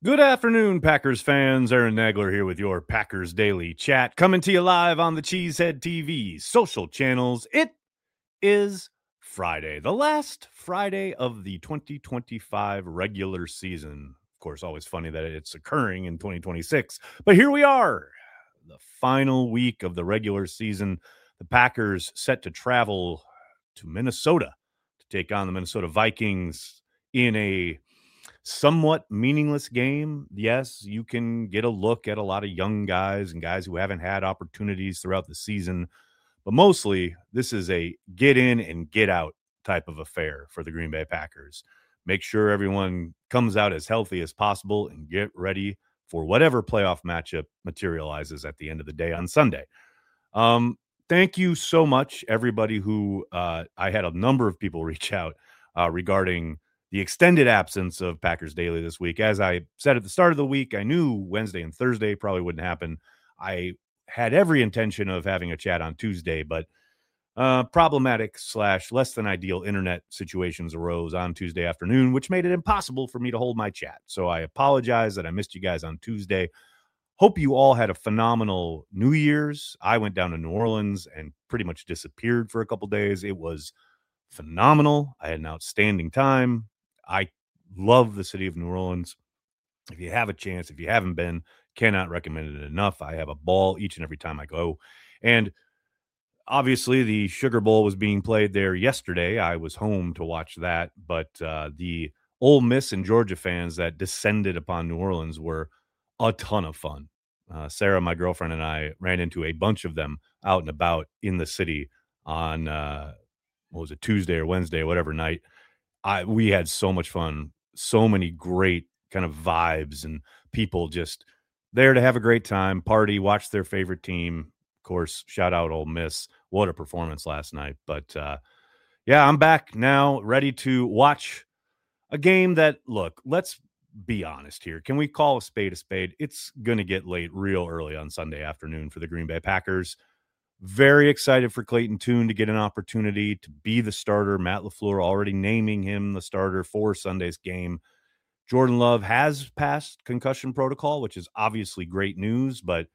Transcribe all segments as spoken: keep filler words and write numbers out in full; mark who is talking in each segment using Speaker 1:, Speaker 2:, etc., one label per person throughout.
Speaker 1: Good afternoon, Packers fans. Aaron Nagler here with your Packers Daily Chat, coming to you live on the Cheesehead T V social channels. It is Friday, the last Friday of the twenty twenty-five regular season. Of course, always funny that it's occurring in twenty twenty-six, but here we are, the final week of the regular season. The Packers set to travel to Minnesota to take on the Minnesota Vikings in a somewhat meaningless game. Yes, you can get a look at a lot of young guys and guys who haven't had opportunities throughout the season, but mostly this is a get in and get out type of affair for the Green Bay Packers. Make sure everyone comes out as healthy as possible and get ready for whatever playoff matchup materializes at the end of the day on Sunday. Um, thank you so much, everybody who uh, I had a number of people reach out uh, regarding the extended absence of Packers Daily this week. As I said at the start of the week, I knew Wednesday and Thursday probably wouldn't happen. I had every intention of having a chat on Tuesday, but uh, problematic slash less than ideal internet situations arose on Tuesday afternoon, which made it impossible for me to hold my chat. So I apologize that I missed you guys on Tuesday. Hope you all had a phenomenal New Year's. I went down to New Orleans and pretty much disappeared for a couple days. It was phenomenal. I had an outstanding time. I love the city of New Orleans. If you have a chance, if you haven't been, cannot recommend it enough. I have a ball each and every time I go. And obviously, the Sugar Bowl was being played there yesterday. I was home to watch that. But uh, the Ole Miss and Georgia fans that descended upon New Orleans were a ton of fun. Uh, Sarah, my girlfriend, and I ran into a bunch of them out and about in the city on, uh, what was it, Tuesday or Wednesday or whatever night. I we had so much fun, so many great kind of vibes and people just there to have a great time, party, watch their favorite team. Of course, shout out Ole Miss. What a performance last night. But uh, yeah, I'm back now, ready to watch a game that, look, let's be honest here. Can we call a spade a spade? It's going to get late real early on Sunday afternoon for the Green Bay Packers. Very excited for Clayton Tune to get an opportunity to be the starter. Matt LaFleur already naming him the starter for Sunday's game. Jordan Love has passed concussion protocol, which is obviously great news, but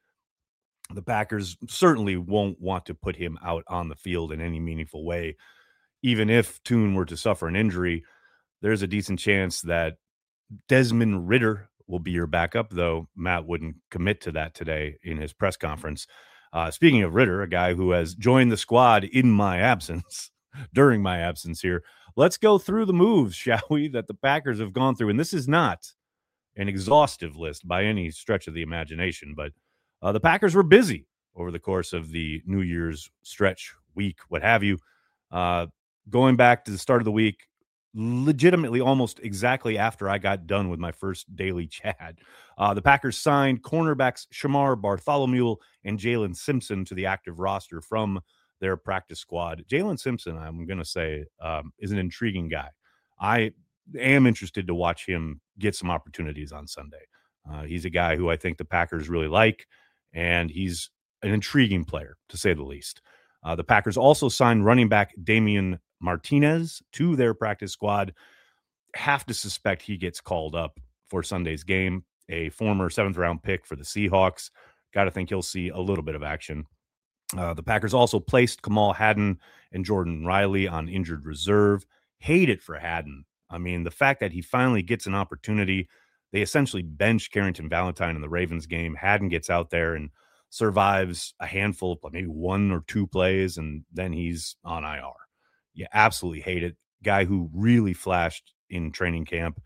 Speaker 1: the Packers certainly won't want to put him out on the field in any meaningful way. Even if Tune were to suffer an injury, there's a decent chance that Desmond Ridder will be your backup, though Matt wouldn't commit to that today in his press conference. Uh, speaking of Ridder, a guy who has joined the squad in my absence, during my absence here, let's go through the moves, shall we, that the Packers have gone through. And this is not an exhaustive list by any stretch of the imagination, but uh, the Packers were busy over the course of the New Year's stretch, week, what have you. Uh, going back to the start of the week, legitimately almost exactly after I got done with my first daily chat. Uh, the Packers signed cornerbacks Shamar Bartholomew and Jalen Simpson to the active roster from their practice squad. Jalen Simpson, I'm going to say, um, is an intriguing guy. I am interested to watch him get some opportunities on Sunday. Uh, he's a guy who I think the Packers really like, and he's an intriguing player, to say the least. Uh, the Packers also signed running back Damian Martinez to their practice squad. Have to suspect he gets called up for Sunday's game. A former seventh round pick for the Seahawks. Got to think he'll see a little bit of action. Uh, the Packers also placed Kamal Haddon and Jordan Riley on injured reserve. Hate it for Haddon. I mean, the fact that he finally gets an opportunity, they essentially bench Carrington Valentine in the Ravens game. Haddon gets out there and survives a handful, maybe one or two plays, and then he's on I R. You absolutely hate it. Guy who really flashed in training camp,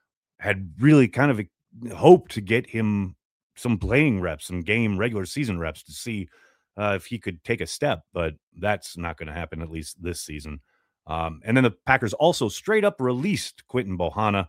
Speaker 1: had really kind of hoped to get him some playing reps, some game regular season reps to see uh, if he could take a step, but that's not going to happen, at least this season. Um, and then the Packers also straight up released Quinton Bohanna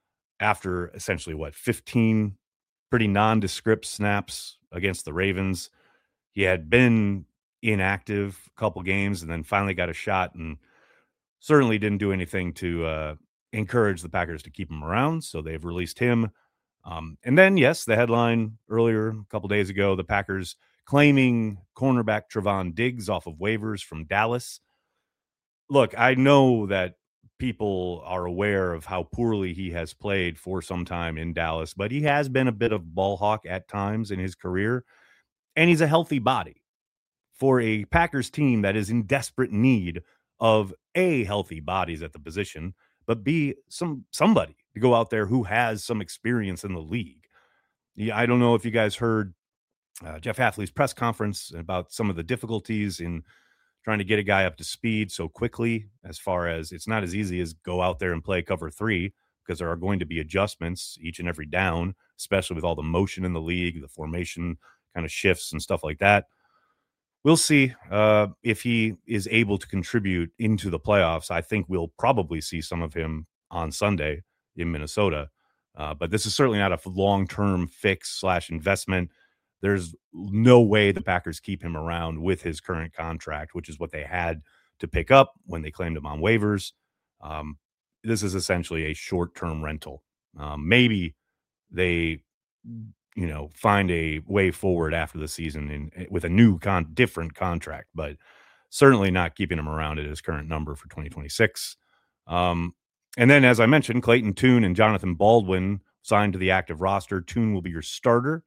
Speaker 1: after essentially, what, fifteen pretty nondescript snaps against the Ravens. He had been inactive a couple games and then finally got a shot and certainly didn't do anything to uh, encourage the Packers to keep him around, so they've released him. Um, and then, yes, the headline earlier, a couple days ago, the Packers claiming cornerback Trevon Diggs off of waivers from Dallas. Look, I know that people are aware of how poorly he has played for some time in Dallas, but he has been a bit of ball hawk at times in his career, and he's a healthy body for a Packers team that is in desperate need of A, healthy bodies at the position, but B, some somebody to go out there who has some experience in the league. Yeah, I don't know if you guys heard uh, Jeff Hafley's press conference about some of the difficulties in trying to get a guy up to speed so quickly, as far as it's not as easy as go out there and play cover three, because there are going to be adjustments each and every down, especially with all the motion in the league, the formation kind of shifts and stuff like that. We'll see uh, if he is able to contribute into the playoffs. I think we'll probably see some of him on Sunday in Minnesota. Uh, but this is certainly not a long-term fix slash investment. There's no way the Packers keep him around with his current contract, which is what they had to pick up when they claimed him on waivers. Um, this is essentially a short-term rental. Um, maybe they, you know, find a way forward after the season in, with a new, con- different contract, but certainly not keeping him around at his current number for twenty twenty-six. Um, and then, as I mentioned, Clayton Tune and Jonathan Baldwin signed to the active roster. Tune will be your starter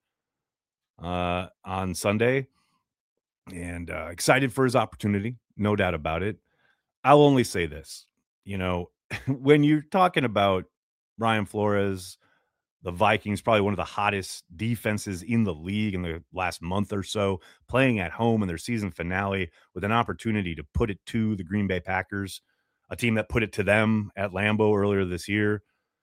Speaker 1: uh, on Sunday, and uh, excited for his opportunity, no doubt about it. I'll only say this, you know, when you're talking about Brian Flores, the Vikings, probably one of the hottest defenses in the league in the last month or so, playing at home in their season finale with an opportunity to put it to the Green Bay Packers, a team that put it to them at Lambeau earlier this year.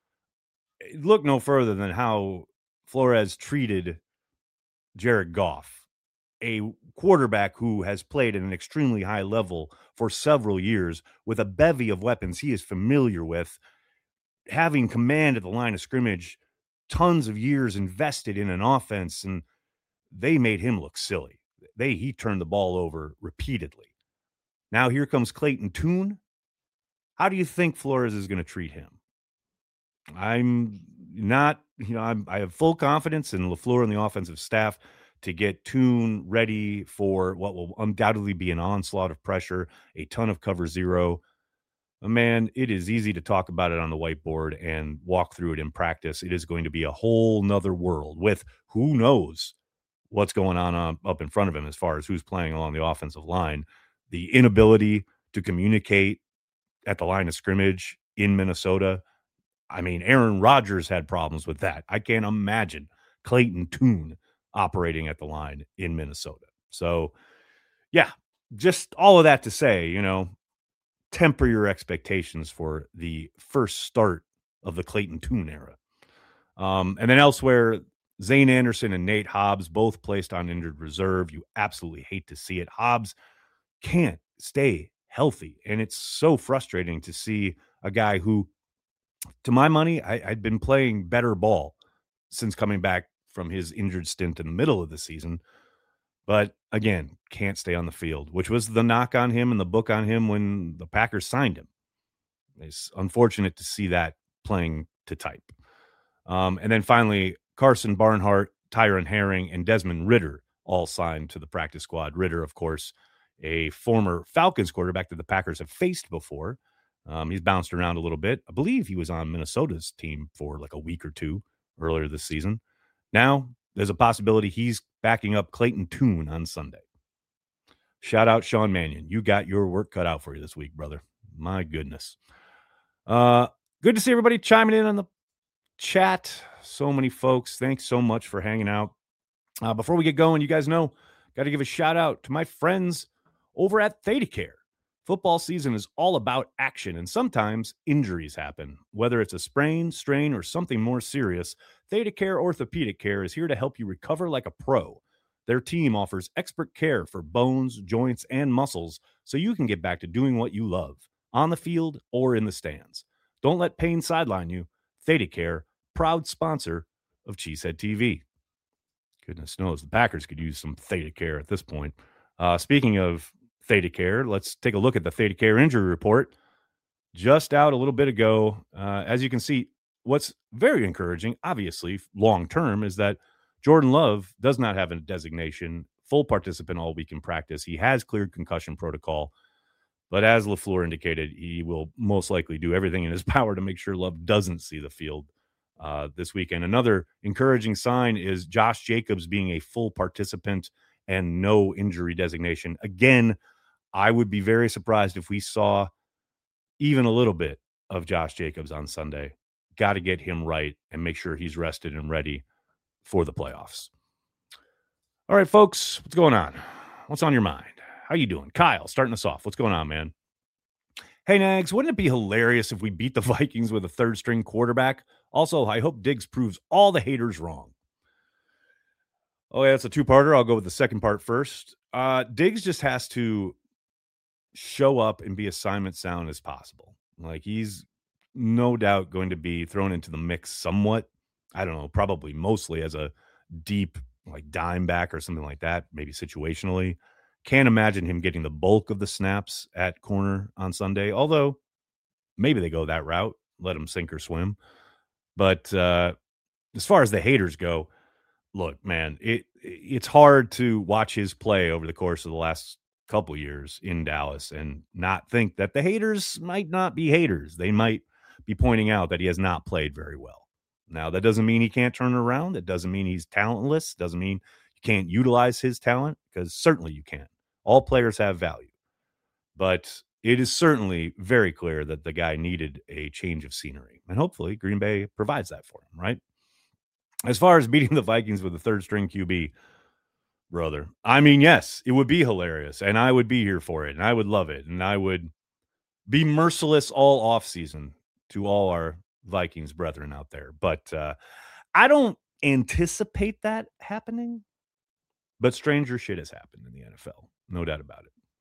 Speaker 1: Look no further than how Flores treated Jared Goff, a quarterback who has played at an extremely high level for several years with a bevy of weapons he is familiar with, having command at the line of scrimmage, tons of years invested in an offense, and they made him look silly. They he turned the ball over repeatedly. Now here comes Clayton Tune. How do you think Flores is going to treat him? I'm not, you know, I'm, I have full confidence in LaFleur and the offensive staff to get Tune ready for what will undoubtedly be an onslaught of pressure, a ton of cover zero. Man, it is easy to talk about it on the whiteboard and walk through it in practice. It is going to be a whole nother world with who knows what's going on uh, up in front of him as far as who's playing along the offensive line. The inability to communicate at the line of scrimmage in Minnesota. I mean, Aaron Rodgers had problems with that. I can't imagine Clayton Tune operating at the line in Minnesota. So, yeah, just all of that to say, you know, temper your expectations for the first start of the Clayton Tune era. Um, and then elsewhere, Zane Anderson and Nate Hobbs both placed on injured reserve. You absolutely hate to see it. Hobbs can't stay healthy, and it's so frustrating to see a guy who, to my money, I, I'd been playing better ball since coming back from his injured stint in the middle of the season. But again, can't stay on the field, which was the knock on him and the book on him when the Packers signed him. It's unfortunate to see that playing to type. Um, and then finally, Carson Barnhart, Tyron Herring, and Desmond Ridder all signed to the practice squad. Ridder, of course, a former Falcons quarterback that the Packers have faced before. Um, he's bounced around a little bit. I believe he was on Minnesota's team for like a week or two earlier this season. Now, there's a possibility he's backing up Clayton Tune on Sunday. Shout out Sean Mannion. You got your work cut out for you this week, brother. My goodness. Uh, good to see everybody chiming in on the chat. So many folks. Thanks so much for hanging out. Uh, before we get going, you guys know, got to give a shout out to my friends over at ThedaCare. Football season is all about action, and sometimes injuries happen. Whether it's a sprain, strain, or something more serious, ThedaCare Orthopedic Care is here to help you recover like a pro. Their team offers expert care for bones, joints, and muscles so you can get back to doing what you love, on the field or in the stands. Don't let pain sideline you. ThedaCare, proud sponsor of Cheesehead T V. Goodness knows, the Packers could use some ThedaCare at this point. Uh, speaking of ThedaCare, let's take a look at the ThedaCare injury report. Just out a little bit ago, uh, as you can see, what's very encouraging, obviously, long-term, is that Jordan Love does not have a designation, full participant all week in practice. He has cleared concussion protocol. But as LaFleur indicated, he will most likely do everything in his power to make sure Love doesn't see the field uh, this weekend. Another encouraging sign is Josh Jacobs being a full participant and no injury designation. Again, I would be very surprised if we saw even a little bit of Josh Jacobs on Sunday. Got to get him right and make sure he's rested and ready for the playoffs. All right, folks, what's going on? What's on your mind? How you doing? Kyle, starting us off. What's going on, man? Hey, Nags, wouldn't it be hilarious if we beat the Vikings with a third-string quarterback? Also, I hope Diggs proves all the haters wrong. Oh, yeah, it's a two-parter. I'll go with the second part first. Uh, Diggs just has to show up and be assignment sound as possible. Like, he's no doubt going to be thrown into the mix somewhat. I don't know, probably mostly as a deep, like, dime back or something like that, maybe situationally. Can't imagine him getting the bulk of the snaps at corner on Sunday, although maybe they go that route, let him sink or swim. But uh, as far as the haters go, look, man, it it's hard to watch his play over the course of the last couple of years in Dallas and not think that the haters might not be haters. They might be pointing out that he has not played very well. Now, that doesn't mean he can't turn it around. That doesn't mean he's talentless. Doesn't mean you can't utilize his talent, because certainly you can. All players have value. But it is certainly very clear that the guy needed a change of scenery. And hopefully Green Bay provides that for him, right? As far as beating the Vikings with a third-string Q B, brother, I mean, yes, it would be hilarious, and I would be here for it, and I would love it, and I would be merciless all offseason to all our Vikings brethren out there. But uh, I don't anticipate that happening, but stranger shit has happened in the N F L. No doubt about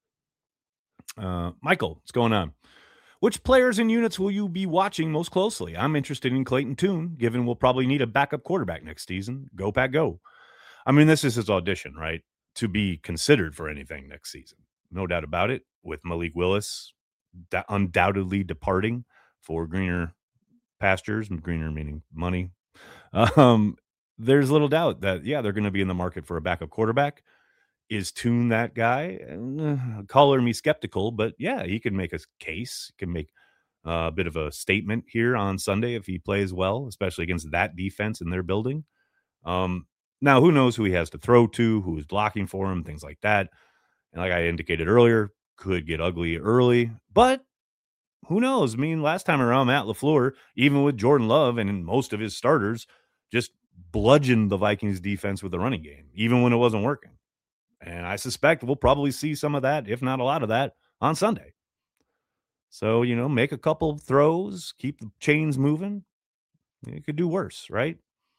Speaker 1: it. Uh, Michael, what's going on? Which players and units will you be watching most closely? I'm interested in Clayton Tune, given we'll probably need a backup quarterback next season. Go, Pack, go. I mean, this is his audition, right? To be considered for anything next season. No doubt about it, with Malik Willis da- undoubtedly departing for greener pastures, greener meaning money. Um, there's little doubt that, yeah, they're going to be in the market for a backup quarterback. Is Tune that guy? Uh, color me skeptical, but yeah, he can make a case. He can make uh, a bit of a statement here on Sunday if he plays well, especially against that defense in their building. Um, now, who knows who he has to throw to, who is blocking for him, things like that. And like I indicated earlier, could get ugly early, but who knows? I mean, last time around, Matt LaFleur, even with Jordan Love and most of his starters, just bludgeoned the Vikings defense with the running game, even when it wasn't working. And I suspect we'll probably see some of that, if not a lot of that, on Sunday. So, you know, make a couple throws, keep the chains moving. You could do worse, right?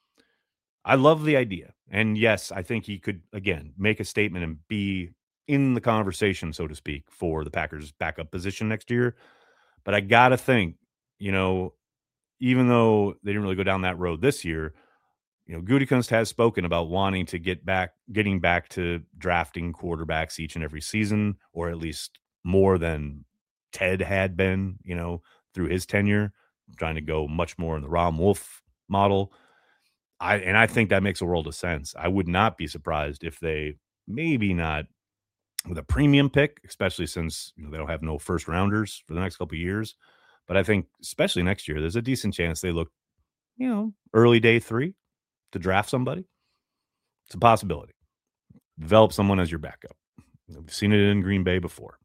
Speaker 1: I love the idea. And yes, I think he could, again, make a statement and be in the conversation, so to speak, for the Packers' backup position next year. But I got to think, you know, even though they didn't really go down that road this year, you know, Gutekunst has spoken about wanting to get back, getting back to drafting quarterbacks each and every season, or at least more than Ted had been, you know, through his tenure, trying to go much more in the Ron Wolf model. I and I think that makes a world of sense. I would not be surprised if they maybe not with a premium pick, especially since you know, they don't have no first rounders for the next couple of years. But I think especially next year, there's a decent chance they look, you know, early day three to draft somebody. It's a possibility. Develop someone as your backup. We've seen it in Green Bay before.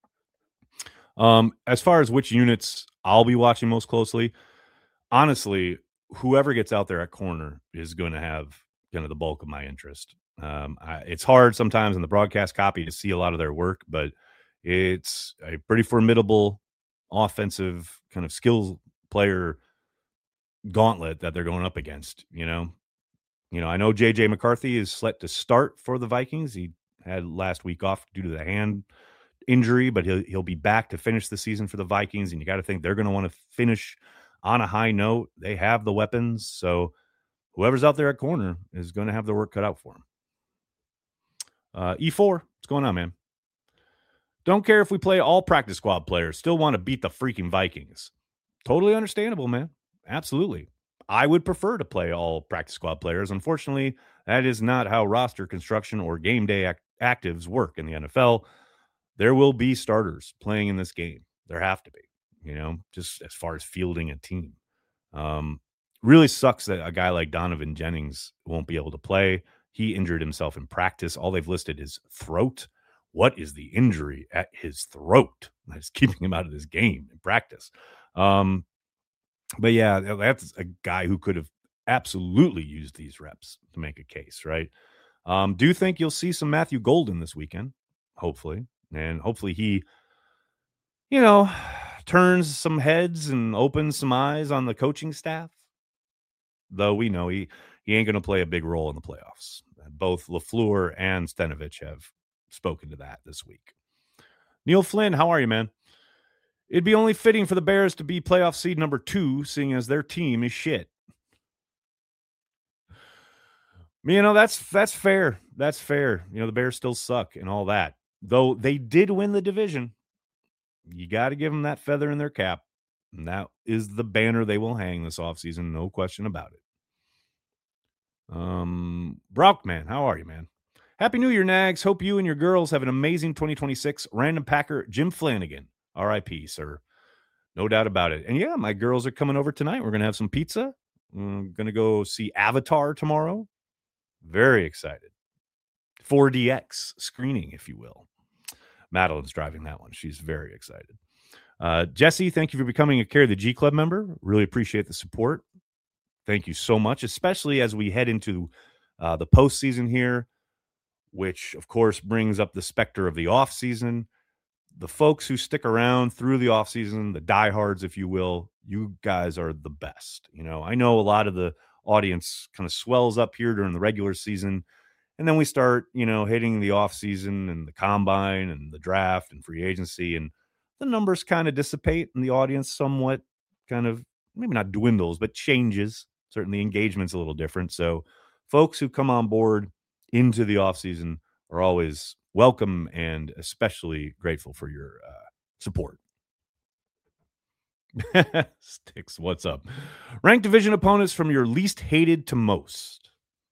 Speaker 1: Um, as far as which units I'll be watching most closely, honestly, whoever gets out there at corner is going to have kind of the bulk of my interest. Um, I, it's hard sometimes in the broadcast copy to see a lot of their work, but it's a pretty formidable offensive kind of skills player gauntlet that they're going up against. You know, you know, I know J J McCarthy is set to start for the Vikings. He had last week off due to the hand injury, but he'll he'll be back to finish the season for the Vikings. And you got to think they're going to want to finish on a high note. They have the weapons, so whoever's out there at corner is going to have the work cut out for them. Uh, E four, what's going on, man? Don't care if we play all practice squad players. Still want to beat the freaking Vikings. Totally understandable, man. Absolutely. I would prefer to play all practice squad players. Unfortunately, that is not how roster construction or game day act- actives work in the N F L. there will be starters playing in this game. There have to be, you know, just as far as fielding a team. Um, really sucks that a guy like Donovan Jennings won't be able to play. He injured himself in practice. All they've listed is throat. What is the injury at his throat that's keeping him out of this game in practice? Um, but yeah, that's a guy who could have absolutely used these reps to make a case, right? Um, do think you'll see some Matthew Golden this weekend, hopefully. And hopefully he, you know, turns some heads and opens some eyes on the coaching staff. Though we know he, he ain't going to play a big role in the playoffs. Both LaFleur and Stenovich have spoken to that this week. Neil Flynn, how are you, man? It'd be only fitting for the Bears to be playoff seed number two, seeing as their team is shit. You know, that's that's fair. That's fair. You know, the Bears still suck and all that. Though they did win the division. You got to give them that feather in their cap. And that is the banner they will hang this offseason. No question about it. Um, Brockman, how are you, man? Happy New Year, Nags. Hope you and your girls have an amazing twenty twenty-six. Random Packer, Jim Flanagan. R I P, sir. No doubt about it. And yeah, my girls are coming over tonight. We're going to have some pizza. I'm going to go see Avatar tomorrow. Very excited. four D X screening, if you will. Madeline's driving that one. She's very excited. Uh, Jesse, thank you for becoming a Carry the G Club member. Really appreciate the support. Thank you so much, especially as we head into uh, the postseason here, which, of course, brings up the specter of the offseason. The folks who stick around through the offseason, the diehards, if you will, you guys are the best. You know, I know a lot of the audience kind of swells up here during the regular season, and then we start, you know, hitting the offseason and the combine and the draft and free agency, and the numbers kind of dissipate and the audience somewhat kind of maybe not dwindles, but changes. Certainly engagement's a little different. So folks who come on board into the offseason are always welcome and especially grateful for your uh, support. Sticks, what's up? Rank division opponents from your least hated to most.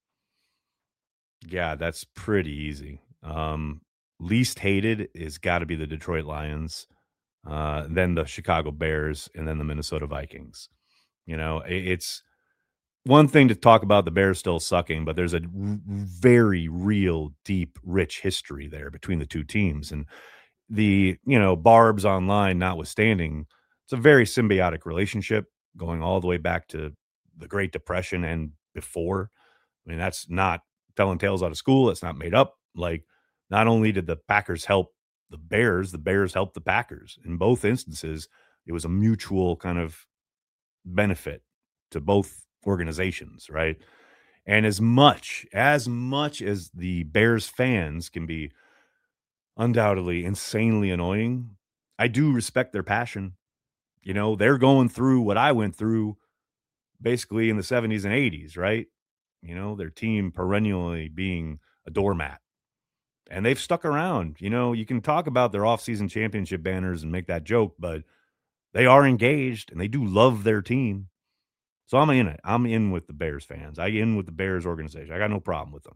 Speaker 1: Yeah, that's pretty easy. Um, least hated is got to be the Detroit Lions, uh, then the Chicago Bears, and then the Minnesota Vikings. You know, it, it's one thing to talk about the Bears still sucking, but there's a r- very real, deep, rich history there between the two teams. And the, you know, barbs online notwithstanding, it's a very symbiotic relationship going all the way back to the Great Depression and before. I mean, that's not telling tales out of school. It's not made up. Like, not only did the Packers help the Bears, the Bears helped the Packers. In both instances, it was a mutual kind of benefit to both organizations, right? And as much, as much as the Bears fans can be undoubtedly insanely annoying, I do respect their passion. You know, they're going through what I went through basically in the seventies and eighties, right? You know, their team perennially being a doormat. And they've stuck around. You know, you can talk about their offseason championship banners and make that joke, but they are engaged and they do love their team. So I'm in it. I'm in with the Bears fans. I in with the Bears organization. I got no problem with them.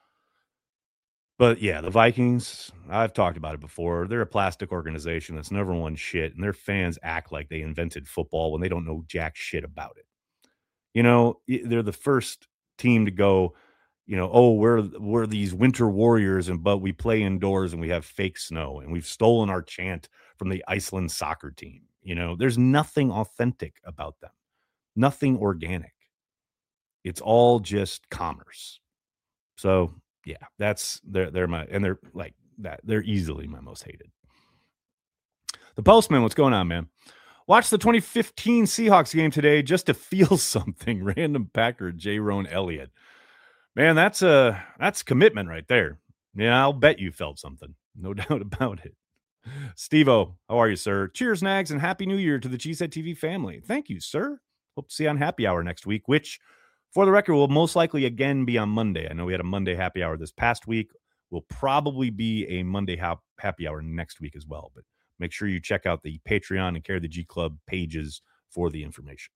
Speaker 1: But yeah, the Vikings, I've talked about it before. They're a plastic organization that's never won shit, and their fans act like they invented football when they don't know jack shit about it. You know, they're the first team to go, you know, oh, we're we're these winter warriors, and but we play indoors and we have fake snow, and we've stolen our chant from the Iceland soccer team. You know, there's nothing authentic about them, nothing organic. It's all just commerce. So yeah, that's they're they're my and they're like that. They're easily my most hated. The Postman, what's going on, man? Watch the twenty fifteen Seahawks game today just to feel something. Random Packer, J. Roan Elliott. Man, that's a that's commitment right there. Yeah, I'll bet you felt something. No doubt about it. Steve-O, how are you, sir? Cheers, Nags, and Happy New Year to the Cheesehead T V family. Thank you, sir. Hope to see you on Happy Hour next week, which, for the record, will most likely again be on Monday. I know we had a Monday Happy Hour this past week. Will probably be a Monday ha- Happy Hour next week as well. But make sure you check out the Patreon and Carry the G Club pages for the information.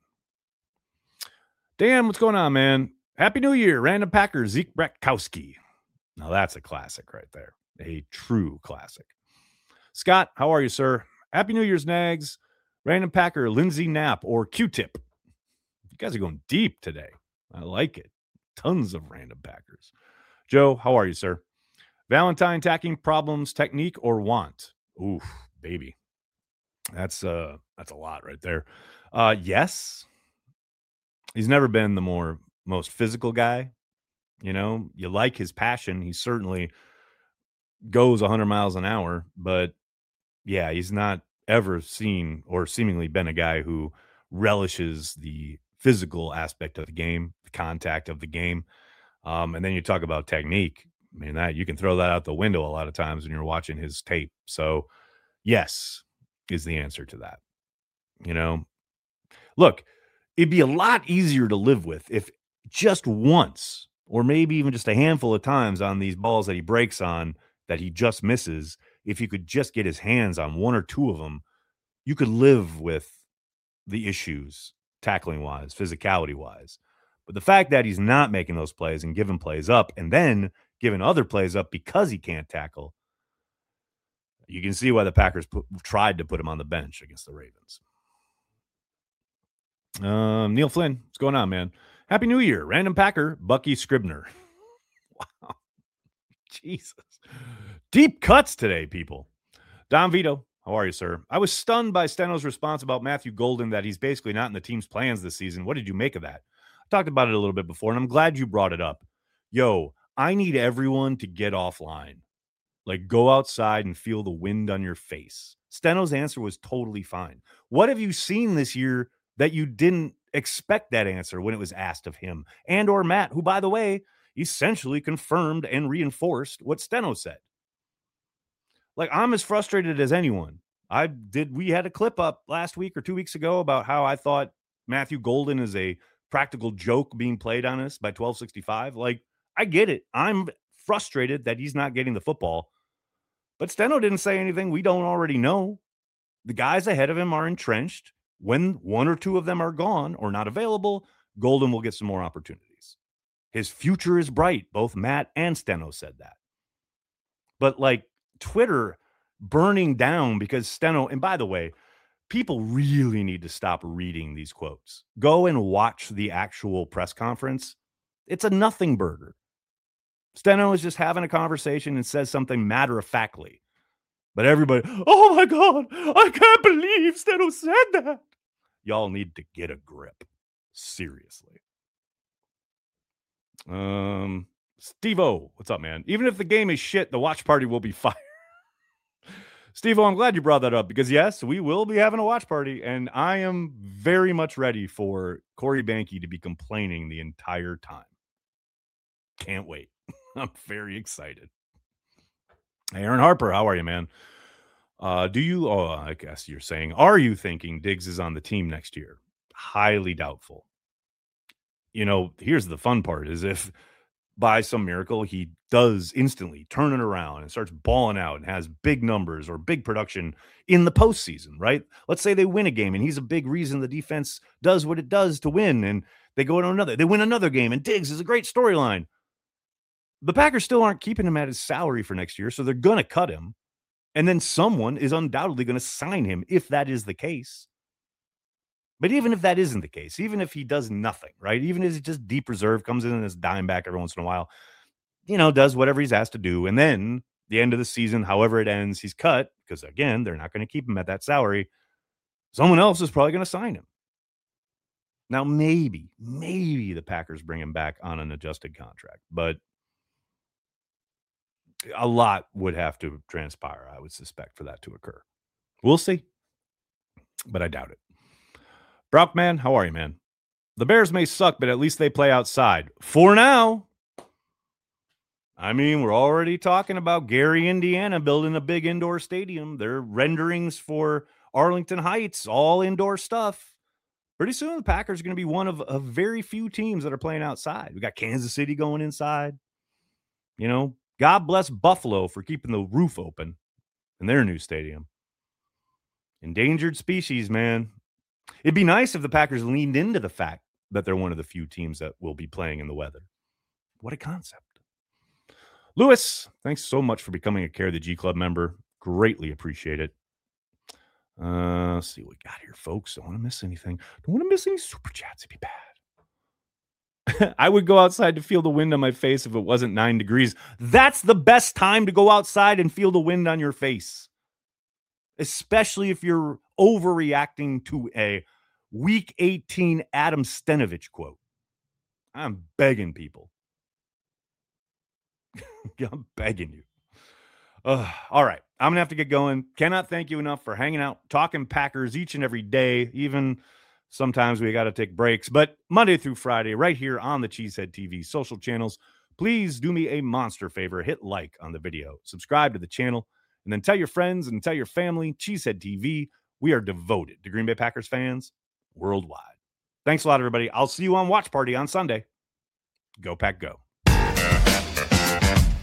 Speaker 1: Dan, what's going on, man? Happy New Year, Random Packer, Zeke Bratkowski. Now that's a classic right there. A true classic. Scott, how are you, sir? Happy New Year's, Nags. Random Packer, Lindsey Knapp, or Q-Tip. You guys are going deep today. I like it. Tons of random Packers. Joe, how are you, sir? Valentine tacking problems, technique, or want? Oof, baby. That's uh that's a lot right there. Uh yes. He's never been the more most physical guy. You know, you like his passion. He certainly goes one hundred miles an hour, but yeah, he's not ever seen or seemingly been a guy who relishes the physical aspect of the game, the contact of the game. Um, and then you talk about technique. I mean, that you can throw that out the window a lot of times when you're watching his tape. So, yes, is the answer to that. You know, look, it'd be a lot easier to live with if just once, or maybe even just a handful of times on these balls that he breaks on that he just misses, if he could just get his hands on one or two of them, you could live with the issues tackling wise, physicality wise. But the fact that he's not making those plays and giving plays up and then giving other plays up because he can't tackle, you can see why the Packers put, tried to put him on the bench against the Ravens. Um, Neil Flynn, what's going on, man? Happy New Year. Random Packer, Bucky Scribner. Wow. Jesus. Deep cuts today, people. Don Vito, how are you, sir? I was stunned by Steno's response about Matthew Golden that he's basically not in the team's plans this season. What did you make of that? I talked about it a little bit before, and I'm glad you brought it up. Yo, I need everyone to get offline. Like, go outside and feel the wind on your face. Steno's answer was totally fine. What have you seen this year that you didn't expect that answer when it was asked of him and or Matt, who, by the way, essentially confirmed and reinforced what Steno said? Like, I'm as frustrated as anyone. I did. We had a clip up last week or two weeks ago about how I thought Matthew Golden is a practical joke being played on us by twelve sixty-five. Like, I get it. I'm frustrated that he's not getting the football. But Steno didn't say anything we don't already know. The guys ahead of him are entrenched. When one or two of them are gone or not available, Golden will get some more opportunities. His future is bright. Both Matt and Steno said that. But like Twitter burning down because Steno, and by the way, people really need to stop reading these quotes. Go and watch the actual press conference. It's a nothing burger. Steno is just having a conversation and says something matter-of-factly. But everybody, oh my God, I can't believe Steno said that. Y'all need to get a grip. Seriously. Um, Steve-O, what's up, man? Even if the game is shit, the watch party will be fire. Steve-O, I'm glad you brought that up because, yes, we will be having a watch party, and I am very much ready for Corey Banke to be complaining the entire time. Can't wait. I'm very excited. Hey, Aaron Harper, how are you, man? Uh, do you, oh, I guess you're saying, are you thinking Diggs is on the team next year? Highly doubtful. You know, here's the fun part is if by some miracle he does instantly turn it around and starts balling out and has big numbers or big production in the postseason, right? Let's say they win a game and he's a big reason the defense does what it does to win, and they go into another, they win another game, and Diggs is a great storyline. The Packers still aren't keeping him at his salary for next year, so they're going to cut him. And then someone is undoubtedly going to sign him if that is the case. But even if that isn't the case, even if he does nothing, right? Even if he's just deep reserve, comes in as dime back every once in a while, you know, does whatever he's asked to do. And then the end of the season, however it ends, he's cut because, again, they're not going to keep him at that salary. Someone else is probably going to sign him. Now, maybe, maybe the Packers bring him back on an adjusted contract, but a lot would have to transpire, I would suspect, for that to occur. We'll see, but I doubt it. Brockman, how are you, man? The Bears may suck, but at least they play outside. For now. I mean, we're already talking about Gary, Indiana, building a big indoor stadium. Their renderings for Arlington Heights, all indoor stuff. Pretty soon, the Packers are going to be one of, of very few teams that are playing outside. We got Kansas City going inside. You know, God bless Buffalo for keeping the roof open in their new stadium. Endangered species, man. It'd be nice if the Packers leaned into the fact that they're one of the few teams that will be playing in the weather. What a concept. Lewis, thanks so much for becoming a Care of the G Club member. Greatly appreciate it. Uh, let's see what we got here, folks. Don't want to miss anything. Don't want to miss any super chats. It'd be bad. I would go outside to feel the wind on my face if it wasn't nine degrees. That's the best time to go outside and feel the wind on your face, especially if you're overreacting to a week eighteen Adam Stenovich quote. I'm begging people. I'm begging you. Uh, all right. I'm going to have to get going. Cannot thank you enough for hanging out, talking Packers each and every day. Even sometimes we got to take breaks. But Monday through Friday, right here on the Cheesehead T V social channels, please do me a monster favor. Hit like on the video. Subscribe to the channel. And then tell your friends and tell your family. Cheesehead T V. We are devoted to Green Bay Packers fans worldwide. Thanks a lot, everybody. I'll see you on Watch Party on Sunday. Go Pack Go.